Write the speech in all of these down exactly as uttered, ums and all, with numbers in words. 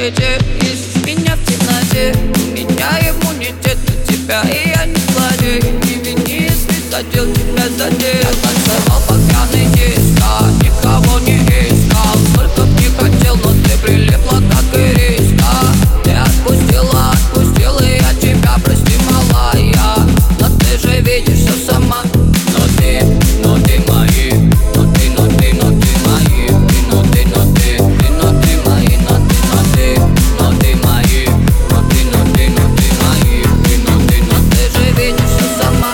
суете, ищешь меня в темноте. У меня иммунитет на тебя, и я не злодей. Не вини, если задел тебя задел. Я танцевал по пьяной диско, никого не искал. Сколько б не хотел, но ты прилипла, как ириска. Ты отпустила, отпустила, и я тебя прости, малая. Но ты же видишь все сама. Но ты, но ты мои, но ты, но ты, но ты мои. Ты, но ты, но ты, ты, но ты мои, но ты, но ты, но ты мои. Но ты, но ты, но ты мои. Ты, но ты, но ты же видишь все сама.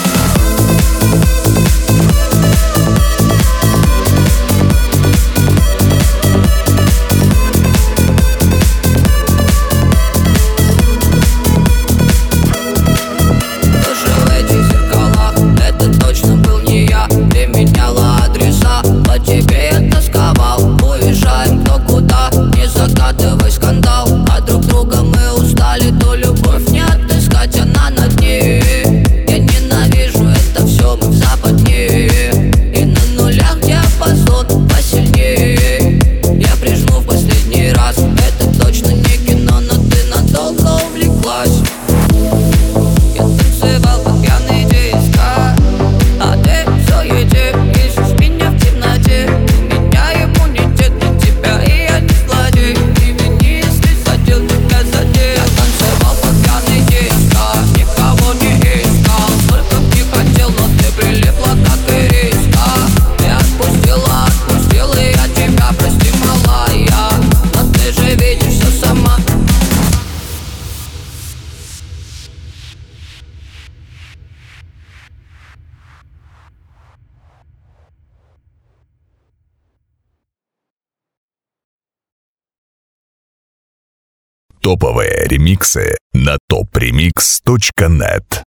Тоже в этих зеркалах, это точно был не я. Ты меняла адреса, по тебе я тосковал. Уезжаем кто куда, не загадывай скандал. От друг друга мы устали, то любовь не отыскать, она на дне. Я ненавижу это все, мы в западне. И на нулях диапазон посильнее. Я прижму в последний раз, это точно не кино, но ты надолго увлеклась. Я танцевал под пьяный диско, а ты в суете, ищешь меня в темноте. У меня иммунитет на тебя, и я не злодей. Не вини, если задел тебя задел. Я танцевал под пьяный диско, никого не искал. Сколько б не хотел, но ты прилипла, как ириска. Ты отпустила, отпустила, и я тебя прости, малая. Но ты же видишь все сама. Топовые ремиксы на топ ремикс точка нет.